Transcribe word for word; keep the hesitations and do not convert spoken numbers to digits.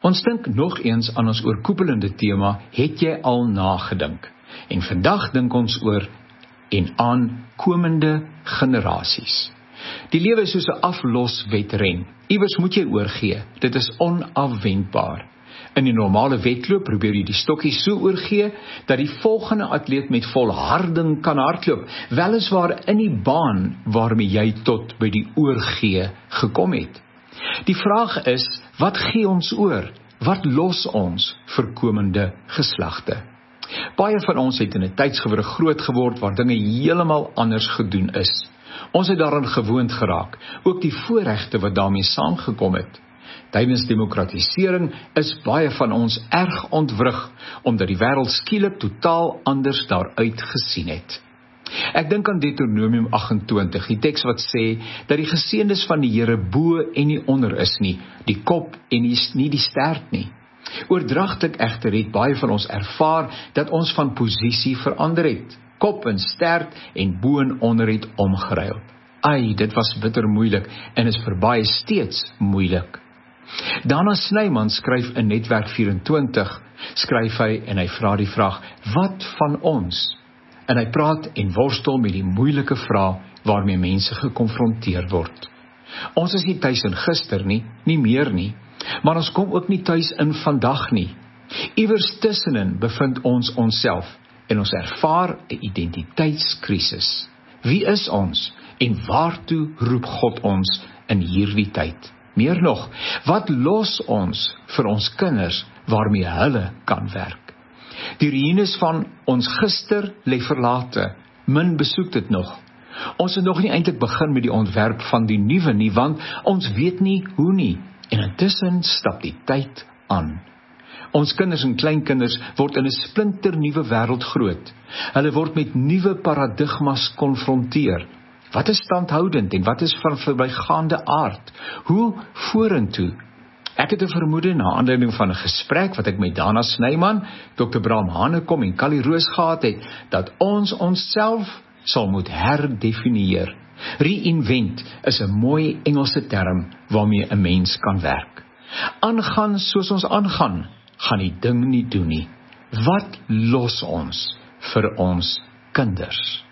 Ons dink nog eens aan ons oorkoepelende tema, het jy al nagedink? En vandag dink ons oor en aan komende generasies. Die lewe is soos 'n afloswedren. Iewers moet jy oorgee, dit is onafwendbaar. In die normale wedloop probeer jy die stokkie so oorgee, dat die volgende atleet met volharding kan hardloop, weliswaar in die baan waarmee jy tot by die oorgee gekom het. Die vraag is, wat gee ons oor? Wat los ons vir komende geslagte? Baie van ons het in 'n tydsgewrig groot geword waar dinge heeltemal anders gedoen is. Ons het daaraan gewoond geraak, ook die voorregte wat daarmee saamgekom het. Tydens demokratisering is baie van ons erg ontwrig, omdat die wêreld skielik totaal anders daaruit gesien het. Ek dink aan Deuteronomium agt en twintig, die teks wat sê, dat die geseëndes van die Here bo en nie onder is nie, die kop en nie, nie die stert nie. Oordragtig egter het baie van ons ervaar, dat ons van posisie verander het. Kop en stert en bo en onder het omgeruil. Ai, dit was bitter moeilik, en is vir baie steeds moeilik. Dana Snyman skryf in Netwerk vyf-en-twintig, skryf hy en hy vra die vraag, wat van ons? En hy praat en worstel met die moeilike vraag waarmee mense gekonfronteer word. Ons is nie tuis in gister nie, nie meer nie, maar ons kom ook nie tuis in vandag nie. Iewers tussenin bevind ons onsself en ons ervaar 'n identiteitskrisis. Wie is ons en waartoe roep God ons in hierdie tyd? Meer nog, wat los ons vir ons kinders waarmee hulle kan werk? Die ruïnes van ons gister lê verlate, min besoek dit nog. Ons het nog nie eintlik begin met die ontwerp van die nuwe nie, want ons weet nie hoe nie, en intussen stap die tyd aan. Ons kinders en kleinkinders word in 'n splinternuwe wêreld groot. Hulle word met nuwe paradigmas konfronteer. Wat is standhoudend en wat is van verbygaande aard? Hoe vorentoe? Ek het 'n vermoede na aanleiding van 'n gesprek wat ek met Dana Snyman, dokter Bram Hanekom en Callie Roos gehad het, dat ons onsself sal moet herdefinieer. Reinvent is 'n mooi Engelse term waarmee 'n mens kan werk. Aangaan soos ons aangaan, gaan die ding nie doen nie. Wat los ons vir ons kinders?